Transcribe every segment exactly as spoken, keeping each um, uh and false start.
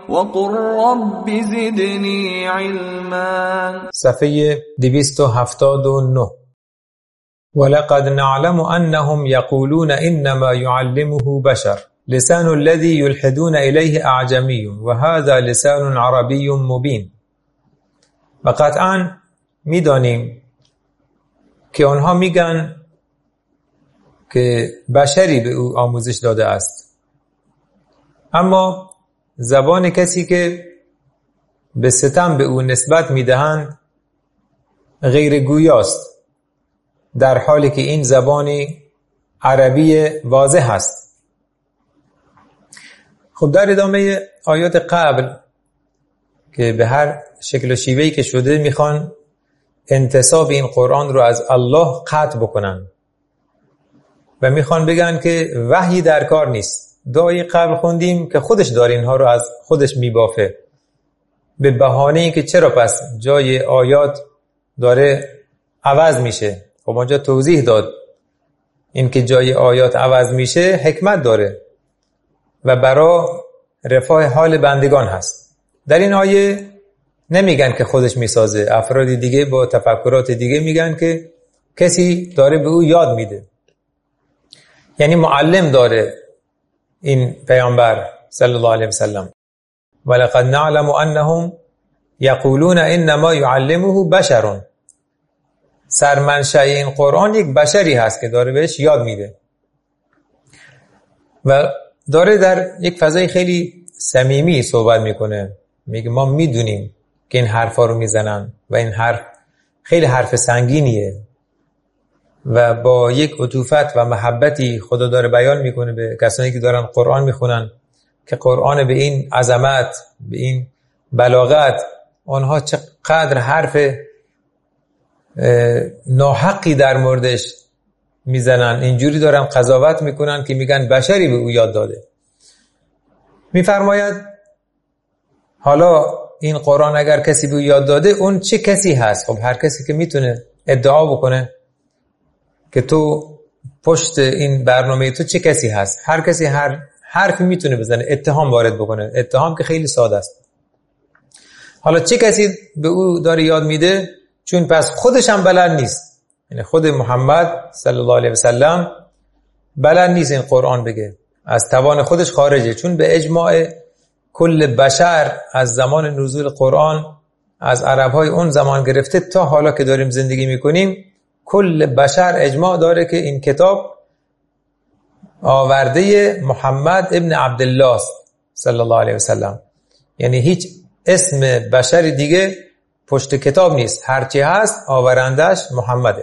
وقل رب زدنی علما. صفحه دویست و هفتاد و نه. ولقد نعلم انهم يقولون انما يعلمه بشر لسان الذي يلحدون إليه أعجمي وهذا لسان عربي مبين. و قطعا میدانیم که آنها میگن که بشری به او آموزش داده است، اما زبان کسی که به ستم به او نسبت میدهند غیر گویاست، در حالی که این زبانی عربی واضح است. خب در ادامه آیات قبل که به هر شکل و شیوهی که شده میخوان انتساب این قرآن رو از الله قطع بکنن و میخوان بگن که وحی در کار نیست. دعای قبل خوندیم که خودش داره اینها رو از خودش میبافه به بهانه این که چرا پس جای آیات داره عوض میشه. خب اونجا توضیح داد این که جای آیات عوض میشه حکمت داره و برای رفاه حال بندگان هست. در این آیه نمیگن که خودش میسازه، افراد دیگه با تفکرات دیگه میگن که کسی داره به او یاد میده، یعنی معلم داره این پیامبر صلی الله علیه وسلم. ولقد نعلم انهم یقولون انما يعلمه بشر. سرمنشأ این قرآن یک بشری هست که داره بهش یاد میده و داره در یک فضای خیلی صمیمی صحبت میکنه. میگه ما میدونیم که این حرفا رو میزنن و این حرف خیلی حرف سنگینیه و با یک عطوفت و محبتی خدا داره بیان میکنه به کسانی که دارن قرآن میخونن که قرآن به این عظمت، به این بلاغت، آنها چقدر حرف ناحقی در موردش میزنن. اینجوری دارن قضاوت میکنن که میگن بشری به او یاد داده. میفرماید حالا این قرآن اگر کسی به او یاد داده اون چه کسی هست؟ خب هر کسی که میتونه ادعا بکنه که تو پشت این برنامه تو چه کسی هست. هر کسی هر حرفی میتونه بزنه، اتهام وارد بکنه، اتهام که خیلی ساده است. حالا چه کسی به او داره یاد میده؟ چون پس خودش هم بلد نیست، یعنی خود محمد صلی الله علیه وسلم بلد نیست این قرآن بگه، از توان خودش خارجه. چون به اجماع کل بشر از زمان نزول قرآن، از عربهای اون زمان گرفته تا حالا که داریم زندگی میکنیم، کل بشر اجماع داره که این کتاب آورده محمد ابن عبدالله صلی الله علیه وسلم. یعنی هیچ اسم بشر دیگه پشت کتاب نیست، هرچی هست آورندش محمده.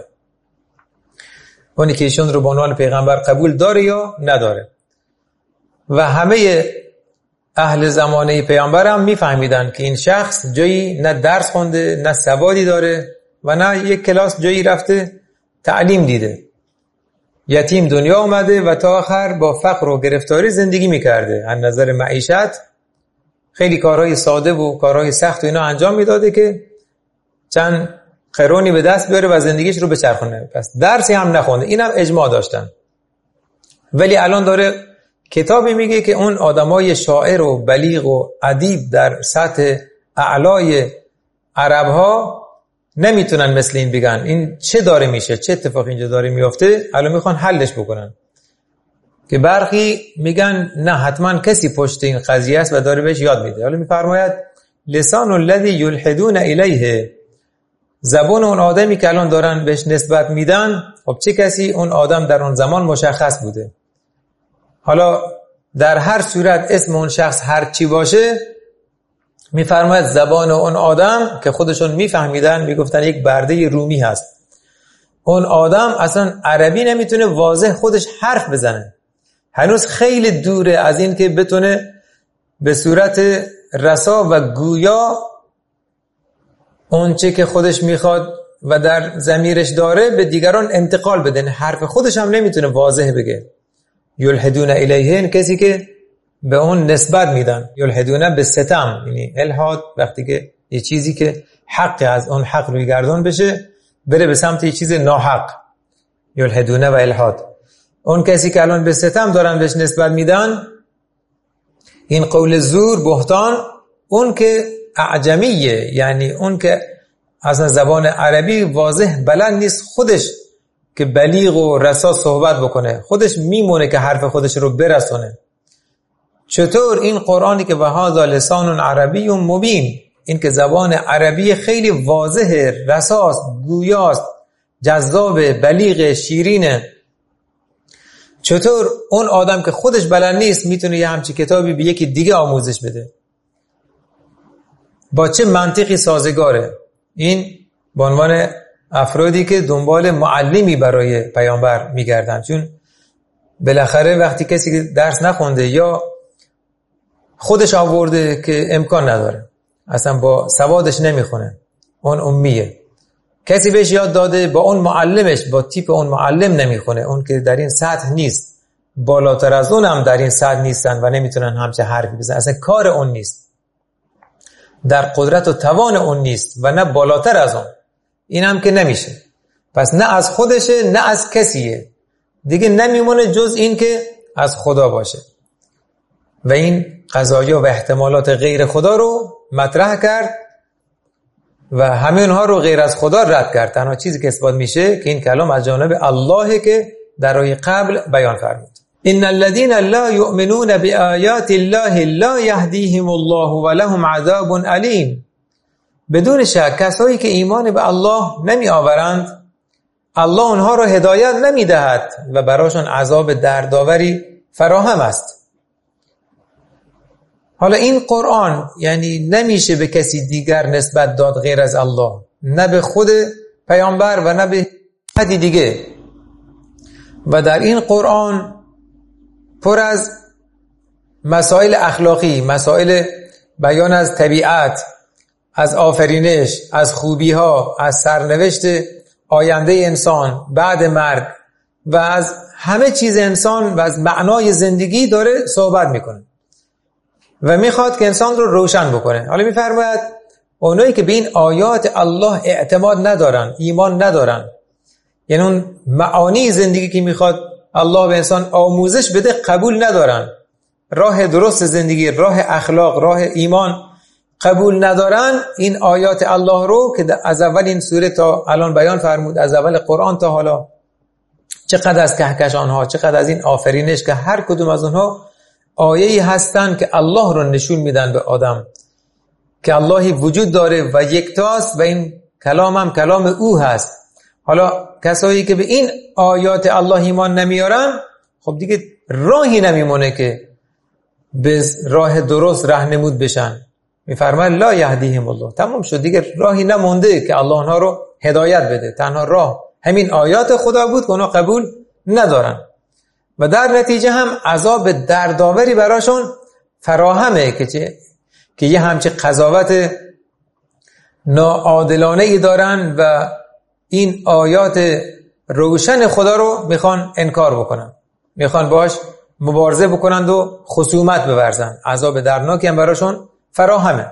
اونی که ایشون رو به عنوان پیغمبر قبول داره یا نداره. و همه اهل زمانه پیامبر هم میفهمیدن که این شخص جایی نه درس خونده، نه سوادی داره و نه یک کلاس جایی رفته تعلیم دیده. یتیم دنیا اومده و تا آخر با فقر و گرفتاری زندگی میکرده. از نظر معیشت خیلی کارهای ساده و کارهای سخت و اینا انجام میداده که چند قرونی به دست بیاره و زندگیش رو بچرخونه. پس درسی هم نخونده. اینم اجماع داشتن. ولی الان داره کتابی میگه که اون آدمای شاعر و بلیغ و ادیب در سطح اعلای عربها نمیتونن مثل این بگن این چه داره میشه، چه اتفاقی اینجا داره میفته. الان میخوان حلش بکنن که برخی میگن نه حتما کسی پشت این قضیه است و داره بهش یاد میده. حالا میفرماید لسان الذی یلحدون الیه، زبان اون آدمی که الان دارن بهش نسبت میدن، خب چه کسی؟ اون آدم در اون زمان مشخص بوده. حالا در هر صورت اسم اون شخص هر چی باشه، میفرماید زبان اون آدم که خودشون میفهمیدن، میگفتن یک برده رومی هست، اون آدم اصلا عربی نمیتونه واضح خودش حرف بزنه، هنوز خیلی دوره از این که بتونه به صورت رسا و گویا اون چه که خودش میخواد و در ضمیرش داره به دیگران انتقال بده. حرف خودش هم نمیتونه واضح بگه. یلحدون الیه، کسی که به اون نسبت میدن. یلحدون به ستم، یعنی الحاد وقتی که یه چیزی که حق از اون حق روی گردون بشه بره به سمت یه چیز ناحق. یلحدون و الحاد. اون کسی که الان به ستم دارن بهش نسبت میدن، این قول زور، بهتان اون که اعجمیه، یعنی اون که اصلا زبان عربی واضح بلد نیست خودش که بلیغ و رسا صحبت بکنه، خودش میمونه که حرف خودش رو برسونه. چطور این قرآنی که وهذا لسان عربی مبین، این که زبان عربی خیلی واضح، رساست، گویاست، جذاب، بلیغ، شیرینه، چطور اون آدم که خودش بلد نیست میتونه یه همچی کتابی به یکی دیگه آموزش بده؟ با چه منطقی سازگاره؟ این به عنوان افرادی که دنبال معلمی برای پیامبر میگردن، چون بالاخره وقتی کسی که درس نخونده یا خودش آورده که امکان نداره، اصلا با سوادش نمیخونه، اون امیه، کسی بهش یاد داده با اون معلمش با تیپ اون معلم نمیخونه، اون که در این سطح نیست، بالاتر از اون هم در این سطح نیستن و نمیتونن همچه حرفی بزنن، اصلا کار اون نیست، در قدرت و توان اون نیست و نه بالاتر از اون، این هم که نمیشه. پس نه از خودشه نه از کسیه، دیگه نمیمونه جز این که از خدا باشه. و این قضایا و احتمالات غیر خدا رو مطرح کرد و همه اونها رو غیر از خدا رد کرد. تنها چیزی که اثبات میشه که این کلام از جانب الله که در آیه قبل بیان فرمود. ان الذين لا يؤمنون بآيات الله لا يهديهم الله ولهم عذاب علیم. بدون شک کسایی که ایمان به الله نمی آورند الله اونها رو هدایت نمی دهد و براشون عذاب دردآوری فراهم است. حالا این قرآن یعنی نمیشه به کسی دیگر نسبت داد غیر از الله، نه به خود پیامبر و نه به حدی دیگه. و در این قرآن پر از مسائل اخلاقی، مسائل بیان از طبیعت، از آفرینش، از خوبی ها، از سرنوشت آینده انسان بعد مرگ و از همه چیز انسان و از معنای زندگی داره صحبت میکنه و میخواد که انسان رو روشن بکنه. حالا میفرماید اونایی که به این آیات الله اعتماد ندارن، ایمان ندارن، یعنی اون معانی زندگی که میخواد الله به انسان آموزش بده قبول ندارن، راه درست زندگی، راه اخلاق، راه ایمان قبول ندارن، این آیات الله رو که از اول این سوره تا الان بیان فرمود، از اول قرآن تا حالا، چقدر از کهکشان‌ها، چقدر از این آفرینش که هر کدوم از اونها آیه‌ای هستن که الله رو نشون میدن به آدم که اللهی وجود داره و یکتاست و این کلام هم کلام او هست. حالا کسایی که به این آیات الله ایمان نمیارن، خب دیگه راهی نمیمونه که به راه درست راهنمود بشن. میفرماید لا یهدیهم الله، تمام شد، دیگه راهی نمونده که الله اونها رو هدایت بده. تنها راه همین آیات خدا بود که اونها قبول ندارن و در نتیجه هم عذاب دردآوری براشون فراهمه که چه که یه همچه قضاوت ناعادلانه ای دارن و این آیات روشن خدا رو میخوان انکار بکنن، میخوان باش مبارزه بکنند و خصومت بورزن، عذاب دردناکی هم براشون فراهمه.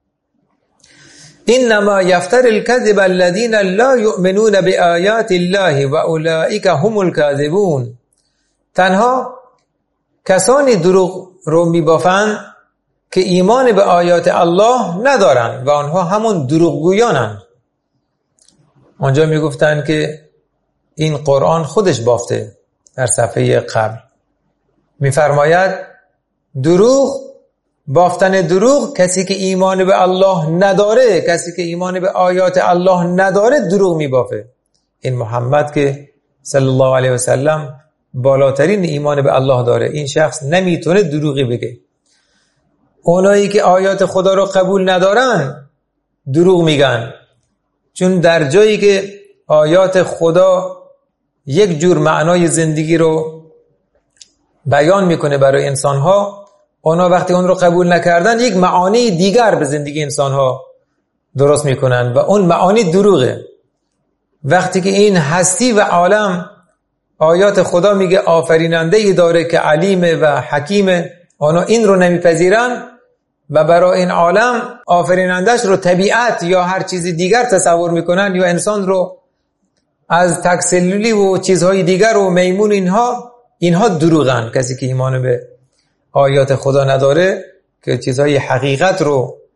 انما یفتر الكذب الذين لا يؤمنون بآیات الله و اولئک هم الكاذبون. تنها کسانی دروغ رو میبافند که ایمان به آیات الله ندارن و آنها همون دروغگویانن. آنجا میگفتن که این قرآن خودش بافته. در صفحه قبل میفرماید دروغ، بافتن دروغ، کسی که ایمان به الله نداره، کسی که ایمان به آیات الله نداره دروغ میبافه. این محمد که صلی الله علیه و سلم بالاترین ایمان به الله داره، این شخص نمیتونه دروغی بگه. اونایی که آیات خدا رو قبول ندارن دروغ میگن، چون در جایی که آیات خدا یک جور معنای زندگی رو بیان میکنه برای انسانها، اونا وقتی اون رو قبول نکردن یک معانی دیگر به زندگی انسانها درست میکنن و اون معانی دروغه. وقتی که این هستی و عالم آیات خدا میگه آفریننده ای داره که علیمه و حکیمه، اونا این رو نمیپذیرن و برای این عالم آفرینندش رو طبیعت یا هر چیز دیگر تصور میکنن، یا انسان رو از تکسلولی و چیزهای دیگر و میمون، اینها اینها دروغن. کسی که ایمان به آیات خدا نداره که چیزهای حقیقت رو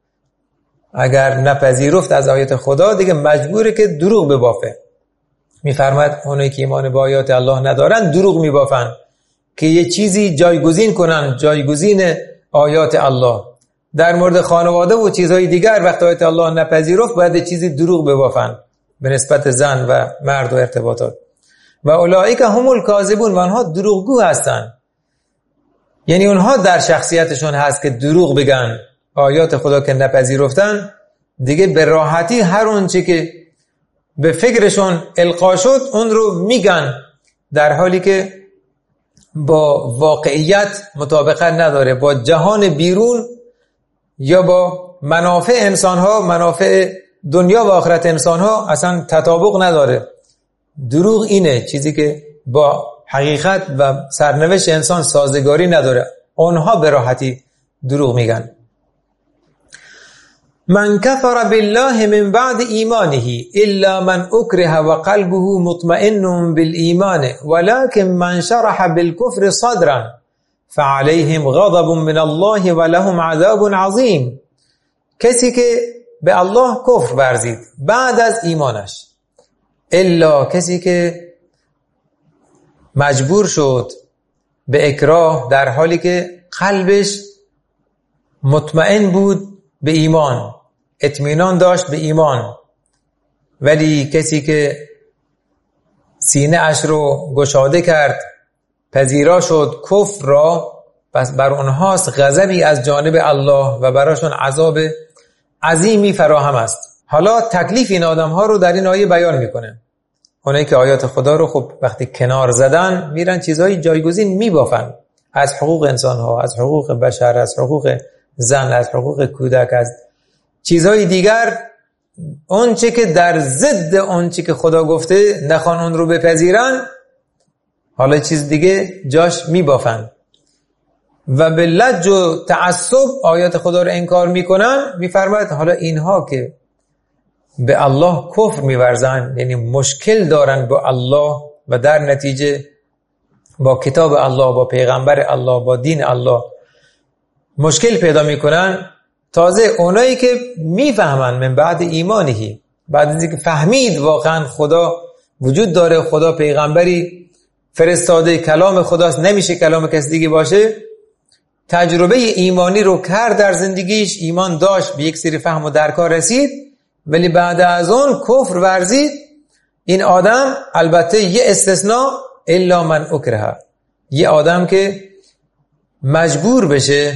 اگر نپذیرفت از آیات خدا دیگه مجبوره که دروغ ببافه. میفرماید اونایی که ایمان با آیات الله ندارن دروغ میبافن که یه چیزی جایگزین کنن، جایگزین آیات الله. در مورد خانواده و چیزهای دیگر وقتی آیات الله نپذیرفت باید چیزی دروغ ببافن به نسبت زن و مرد و ارتباطات. و اولئک هم الکاذبون، و آنها دروغگو هستن. یعنی اونها در شخصیتشون هست که دروغ بگن. آیات خدا که نپذیرفتن دیگه به راحتی هر اون چی که به فکرشون القا شد اون رو میگن، در حالی که با واقعیت مطابقت نداره، با جهان بیرون یا با منافع انسانها، منافع دنیا و آخرت انسانها اصلا تطابق نداره. دروغ اینه چیزی که با حقیقت و سرنوشت انسان سازگاری نداره. اونها به راحتی دروغ میگن. من کفر بالله من بعد ایمانه الا من اکره و قلبه مطمئن بالایمان ولكن من شرح بالكفر صدرا فعليهم غضب من الله ولهم عذاب عظیم. کسی که به الله کفر ورزید بعد از ایمانش، الا کسی که مجبور شد به اکراه در حالی که قلبش مطمئن بود به ایمان، اطمینان داشت به ایمان، ولی کسی که سینه اش رو گشاده کرد، پذیرا شد کفر را، پس بر اونهاست غضبی از جانب الله و براشون عذاب عظیمی فراهم است. حالا تکلیف این آدم ها رو در این آیه بیان میکنه. اونایی که آیات خدا رو خب وقتی کنار زدن میرن چیزهای جایگزین میبافن، از حقوق انسان ها، از حقوق بشر، از حقوق زن، از حقوق کودک، از چیزهای دیگر، اون چه که در ضد اون چه که خدا گفته نخوان اون رو بپذیرن، حالا چیز دیگه جاش میبافن و به لج و تعصب آیات خدا رو انکار میکنن. میفرماید حالا اینها که به الله کفر میورزن، یعنی مشکل دارن با الله و در نتیجه با کتاب الله، با پیغمبر الله، با دین الله مشکل پیدا میکنن. تازه اونایی که میفهمن من بعد ایمانهی، بعد از اینکه فهمید واقعا خدا وجود داره، خدا پیغمبری فرستاده، کلام خداست، نمیشه کلام کسی دیگه باشه، تجربه ایمانی رو کرد در زندگیش، ایمان داشت، به یک سری فهم و درکار رسید، ولی بعد از اون کفر ورزید. این آدم البته یه استثناء، الا من اکره، یه آدم که مجبور بشه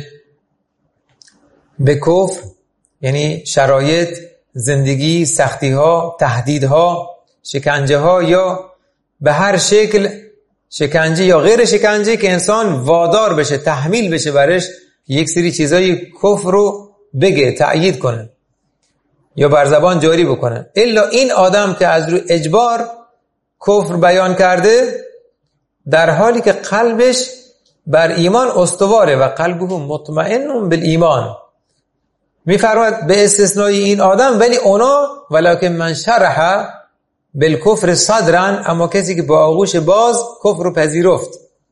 به کفر، یعنی شرایط، زندگی، سختی ها، تهدیدها، شکنجه ها یا به هر شکل شکنجه یا غیر شکنجه که انسان وادار بشه، تحمیل بشه برش یک سری چیزای کفر رو بگه، تأیید کنه یا بر زبان جاری بکنه. الا این آدم که از روی اجبار کفر بیان کرده در حالی که قلبش بر ایمان استواره و قلبه مطمئن بالایمان. میفرماید به استثنای این آدم، ولی اونا ولکن من شرح بالکفر صدرا، اما کسی که با آغوش باز کفر رو پذیرفت،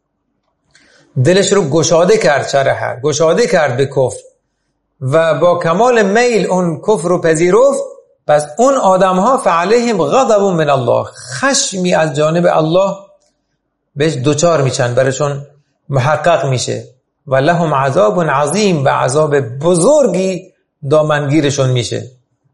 دلش رو گشاده کرد، شرح گشاده کرد به کفر و با کمال میل اون کفر رو پذیرفت، پس اون آدم ها فعلیهم غضب من الله، خشمی از جانب الله بهش دوچار میشن، برشون محقق میشه، و لهم عذاب عظیم، و عذاب بزرگی دامنگیرشون میشه.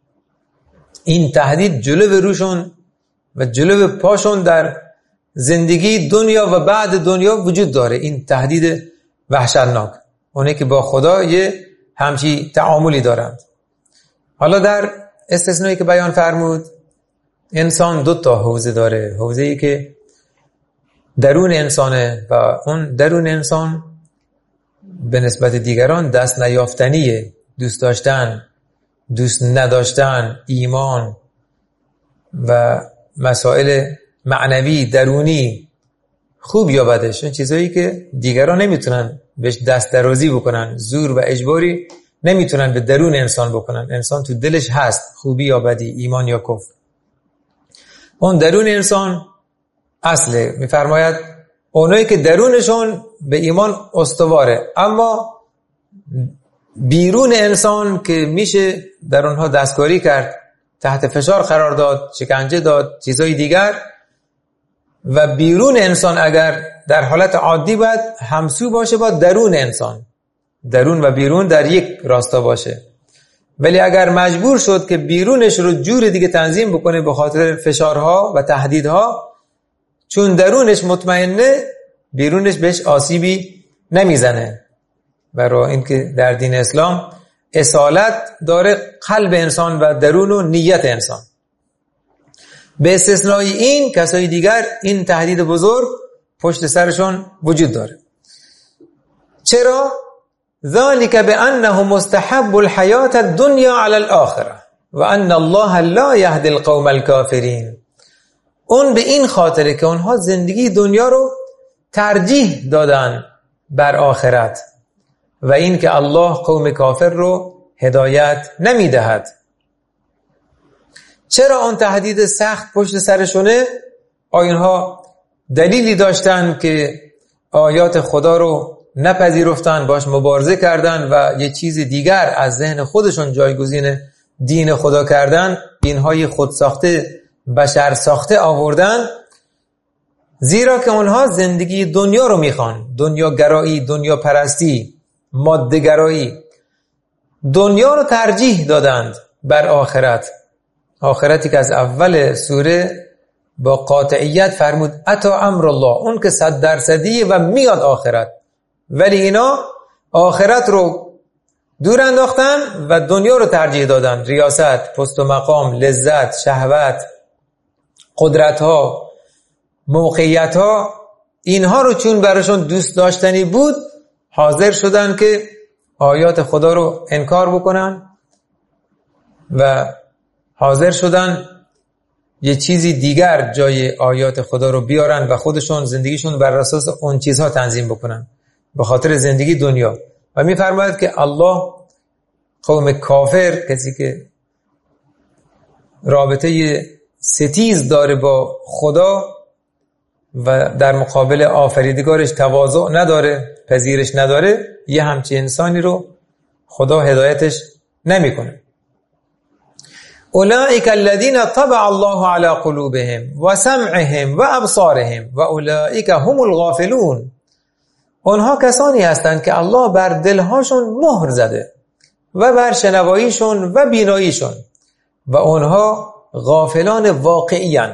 این تهدید جلو روشون و جلو پاشون در زندگی دنیا و بعد دنیا وجود داره. این تهدید وحشتناک، اونه که با خدا یه همچی تعاملی دارند. حالا در استثنایی که بیان فرمود، انسان دو تا حوزه داره، حوزه‌ای که درون انسانه و اون درون انسان به نسبت دیگران دست نیافتنیه، دوست داشتن، دوست نداشتن، ایمان و مسائل معنوی درونی، خوب یا بدش، این چیزایی که دیگران نمیتونن بهش دست درازی بکنن، زور و اجباری نمیتونن به درون انسان بکنن. انسان تو دلش هست، خوبی یا بدی، ایمان یا کفر. اون درون انسان اصله. میفرماید اونایی که درونشون به ایمان استواره، اما بیرون انسان که میشه در اونها دستکاری کرد، تحت فشار قرار داد، شکنجه داد، چیزهای دیگر. و بیرون انسان اگر در حالت عادی باید همسو باشه با درون انسان، درون و بیرون در یک راستا باشه. ولی اگر مجبور شد که بیرونش رو جور دیگه تنظیم بکنه به خاطر فشارها و تهدیدها، چون درونش مطمئنه بیرونش بهش آسیبی نمیزنه. برای اینکه در دین اسلام اصالت داره قلب انسان و درون و نیت انسان. به استثنای این کسای دیگر این تهدید بزرگ پشت سرشون وجود داره. چرا؟ ذالک بانه مستحب الحیات الدنیا علی الاخره و ان الله لا یهدی القوم الکافرین. اون به این خاطره که اونها زندگی دنیا رو ترجیح دادن بر آخرت و این که الله قوم کافر رو هدایت نمیدهد. چرا اون تهدید سخت پشت سرشونه؟ آینها دلیلی داشتن که آیات خدا رو نپذیرفتن، باش مبارزه کردن و یه چیز دیگر از ذهن خودشون جایگزین دین خدا کردن، دینهای خود ساخته، بشر ساخته آوردن. زیرا که اونها زندگی دنیا رو میخوان، دنیا گرایی، دنیا پرستی، ماده گرایی، دنیا رو ترجیح دادند بر آخرت. آخرتی که از اول سوره با قاطعیت فرمود اتا امر الله، اون که صد درصدیه و میاد آخرت. ولی اینا آخرت رو دور انداختن و دنیا رو ترجیح دادن. ریاست، پست و مقام، لذت، شهوت، قدرت ها، موقعیت ها، اینها رو چون براشون دوست داشتنی بود حاضر شدن که آیات خدا رو انکار بکنن و حاضر شدن یه چیزی دیگر جای آیات خدا رو بیارن و خودشون زندگیشون بر اساس اون چیزها تنظیم بکنن به خاطر زندگی دنیا. و می‌فرماید که الله قوم کافر، کسی که رابطه ستیز داره با خدا و در مقابل آفریدگارش تواضع نداره، پذیرش نداره، یه همچین انسانی رو خدا هدایتش نمیکنه. اولئک الذین طبع الله علی قلوبهم و سمعهم و ابصارهم و اولئک هم الغافلون. اونها کسانی هستند که الله بر دلهاشون مهر زده و بر شنواییشون و بیناییشون و اونها غافلان واقعی هستند.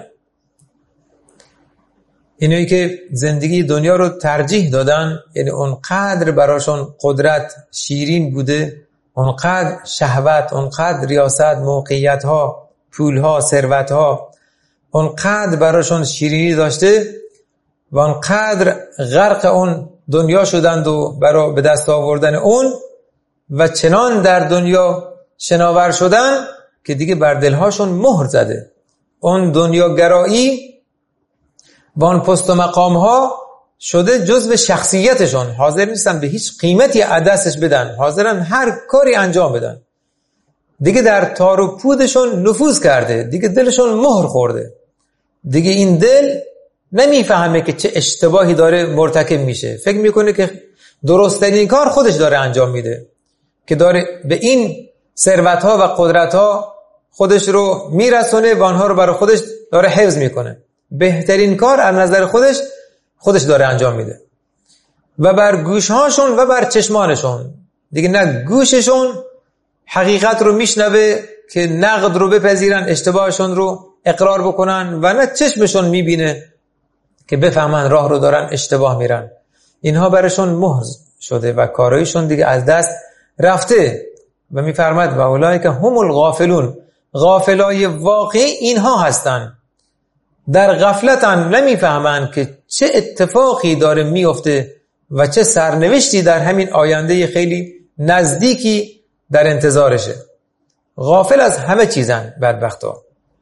اینایی که زندگی دنیا رو ترجیح دادن، یعنی اونقدر براشون قدرت شیرین بوده، اونقدر شهوت، اونقدر ریاست، موقعیت ها، پول ها، ثروت ها، اونقدر براشون شیرینی داشته و اونقدر غرق اون دنیا شدند و برای به دست آوردن اون و چنان در دنیا شناور شدن که دیگه بر دلهاشون مهر زده. اون دنیا گرایی و اون پست و مقام ها شده جزء شخصیتشون. حاضر نیستن به هیچ قیمتی دستش بدن، حاضرن هر کاری انجام بدن. دیگه در تار و پودشون نفوذ کرده، دیگه دلشون مهر خورده. دیگه این دل نمیفهمه که چه اشتباهی داره مرتکب میشه، فکر میکنه که درست ترین کار خودش داره انجام میده، که داره به این ثروت ها و قدرت ها خودش رو میرسونه و آنها رو برای خودش داره حفظ میکنه. بهترین کار از نظر خودش خودش داره انجام میده و بر گوشهاشون و بر چشمانشون، دیگه نه گوششون حقیقت رو میشنوه که نقد رو بپذیرن، اشتباهشون رو اقرار بکنن، و نه چشمشون میبینه که بفهمن راه رو دارن اشتباه میرن. اینها برشون مهر شده و کارایشون دیگه از دست رفته. و میفرماد و اولئک هم الغافلون، غافلای واقعی اینها هستن، در غفلتن، نمیفهمن که چه اتفاقی داره میفته و چه سرنوشتی در همین آینده خیلی نزدیکی در انتظارشه. غافل از همه چیزن بدبختا.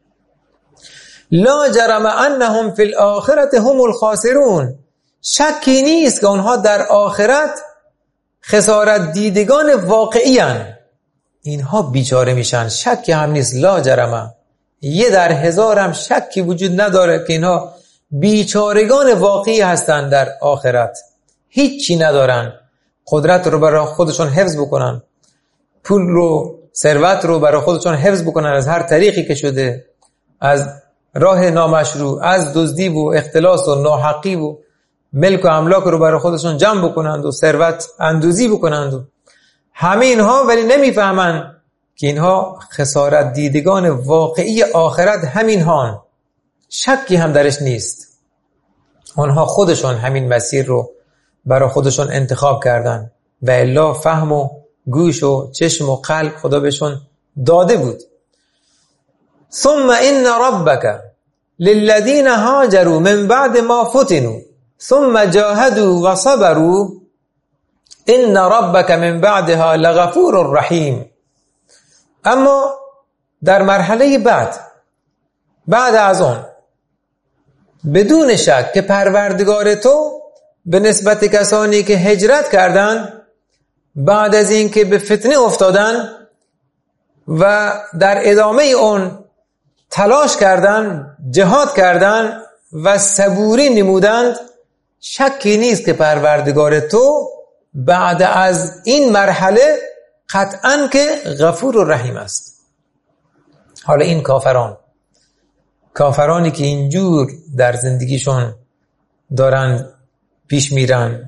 لا جرم انهم فی الاخرة هم الخاسرون، شکی نیست که اونها در آخرت خسارت دیدگان واقعی هن. اینها بیچاره میشن، شکی هم نیست. لا جرم، یه در هزار هم شکی وجود نداره که اینها بیچارگان واقعی هستن در آخرت. هیچی ندارن قدرت رو برای خودشون حفظ بکنن، پول رو، ثروت رو برای خودشون حفظ بکنن از هر طریقی که شده، از راه نامشروع، از دزدی و اختلاس و ناحقی و ملک و املاک رو برای خودشون جمع بکنند و ثروت اندوزی بکنند و همه اینها، ولی نمیفهمن که اینها خسارت دیدگان واقعی آخرت همین هان، شکی هم درش نیست. اونها خودشون همین مسیر رو برای خودشون انتخاب کردن و الا فهم و گوش و چشم و قلب خدا بهشون داده بود. ثم ان ربک للذین هاجروا من بعد ما فتنوا ثم جاهدوا و صبروا ان ربک من بعدها لغفور رحیم. اما در مرحله بعد بعد از اون بدون شک که پروردگار تو به نسبت کسانی که هجرت کردن بعد از این که به فتنه افتادن و در ادامه اون تلاش کردن، جهاد کردن و صبوری نمودند، شکی نیست که پروردگار تو بعد از این مرحله قطعاً که غفور و رحیم است. حالا این کافران کافرانی که اینجور در زندگیشون دارن پیش میرن،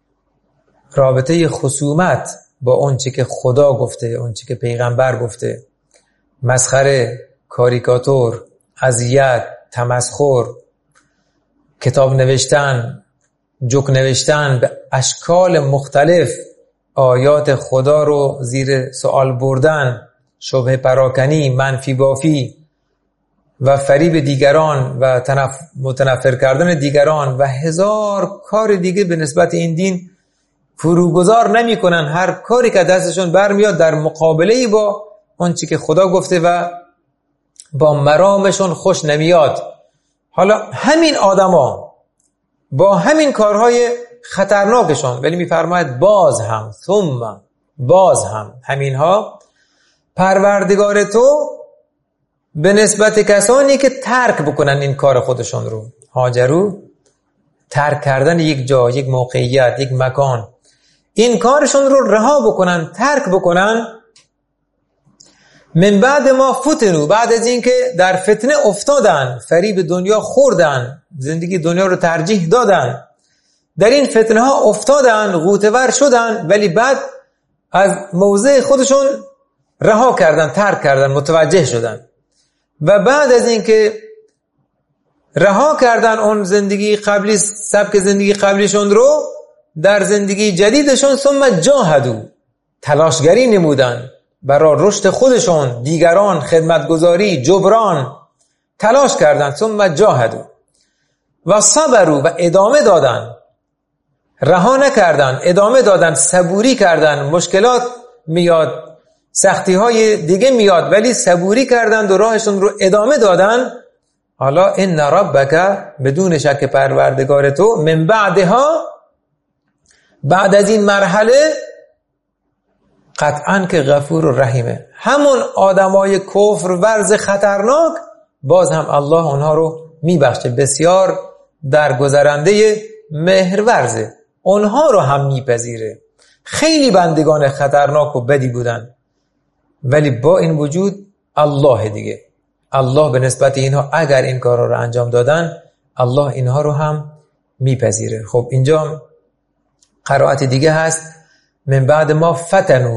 رابطه خصومت با اون چی که خدا گفته، اون چی که پیغمبر گفته، مسخره، کاریکاتور، اذیت، تمسخر، کتاب نوشتن، جوک نوشتن، به اشکال مختلف آیات خدا رو زیر سوال بردن، شبهه پراکنی، منفی بافی و فریب دیگران و تنف... متنفر کردن دیگران و هزار کار دیگه به نسبت این دین فروگذار نمی کنن. هر کاری که دستشون برمیاد در مقابله با اون چی که خدا گفته و با مرامشون خوش نمیاد. حالا همین آدما با همین کارهای خطرناکشون، ولی میفرماید باز هم ثم باز هم همینها پروردگار تو به نسبت کسانی که ترک بکنن این کار خودشون رو، هاجرو، ترک کردن یک جا، یک موقعیت، یک مکان، این کارشون رو رها بکنن، ترک بکنن، من بعد ما فتنو، بعد از این که در فتنه افتادن، فریب دنیا خوردن، زندگی دنیا رو ترجیح دادن، در این فتنه ها افتادن، غوطه‌ور شدن، ولی بعد از موضع خودشون رها کردن، ترک کردن، متوجه شدن و بعد از این که رها کردن اون زندگی قبلی، سبک زندگی قبلیشون رو، در زندگی جدیدشون ثم جاهدوا، تلاشگری نمودن برای رشد خودشون، دیگران، خدمتگزاری، جبران، تلاش کردن، ثم جاهدوا و صبروا، و ادامه دادن، رها نکردن، ادامه دادن، صبوری کردن. مشکلات میاد، سختی های دیگه میاد، ولی صبوری کردن و راهشون رو ادامه دادن. حالا ان ربک، بدون شک پروردگار تو، من بعدها، بعد از این مرحله قطعاً که غفور و رحیمه. همون آدمای کفر ورز خطرناک باز هم الله اونها رو میبخشه، بسیار درگذرنده مهر ورزه، اونها رو هم میپذیره. خیلی بندگان خطرناک و بدی بودن، ولی با این وجود الله دیگه، الله به نسبت اینها اگر این کارا رو انجام دادن، الله اینها رو هم میپذیره. خب اینجا قرائت دیگه هست، من بعد ما فتنو،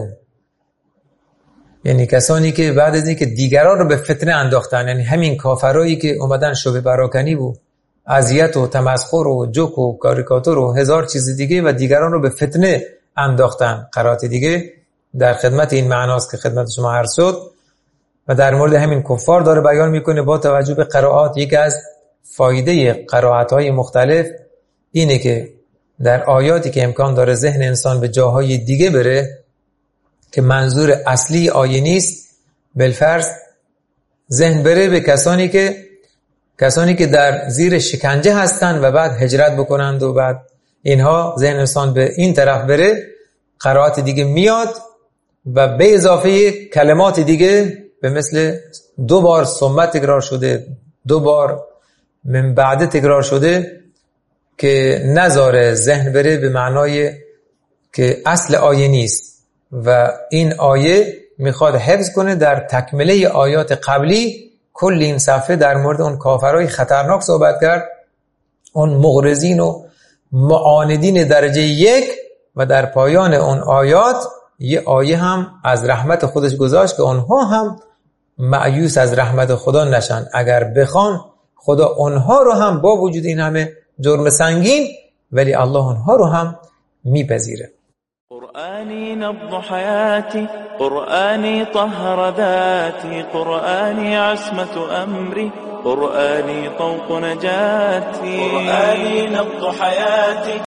یعنی کسانی که بعد از اینکه دیگران رو به فتنه انداختن، یعنی همین کافرایی که اومدن شبه پراکنی و اذیت و تمسخر و جوک و کاریکاتور و هزار چیز دیگه و دیگران رو به فتنه انداختن. قرائت دیگه در خدمت این معناست که خدمت شما عرض شد و در مورد همین کفار داره بیان میکنه. با توجه به قرائات، یک از فایده قرائت‌های مختلف اینه که در آیاتی که امکان داره ذهن انسان به جاهای دیگه بره که منظور اصلی آیه نیست، بالفرض ذهن بره به کسانی که کسانی که در زیر شکنجه هستن و بعد هجرت بکنند و بعد اینها، ذهن انسان به این طرف بره، قرائت دیگه میاد و به اضافه کلمات دیگه به مثل دو بار ثم تکرار شده، دو بار من بعد تکرار شده، که نذاره ذهن بره به معنای که اصل آیه نیست. و این آیه میخواد حفظ کنه در تکمله آیات قبلی. کل این صفحه در مورد اون کافرای خطرناک صحبت کرد، اون مغرضین و معاندین درجه یک، و در پایان اون آیات یه آیه هم از رحمت خودش گذاشت که اونها هم مایوس از رحمت خدا نشن. اگر بخوان خدا اونها رو هم با وجود این همه جرم سنگین، ولی الله اونها رو هم میپذیره. قرآني نبض حياتي، قرآني طهر ذاتي، قرآني عصمة أمري، قرآني طوق نجاتي، قرآني نبض حياتي.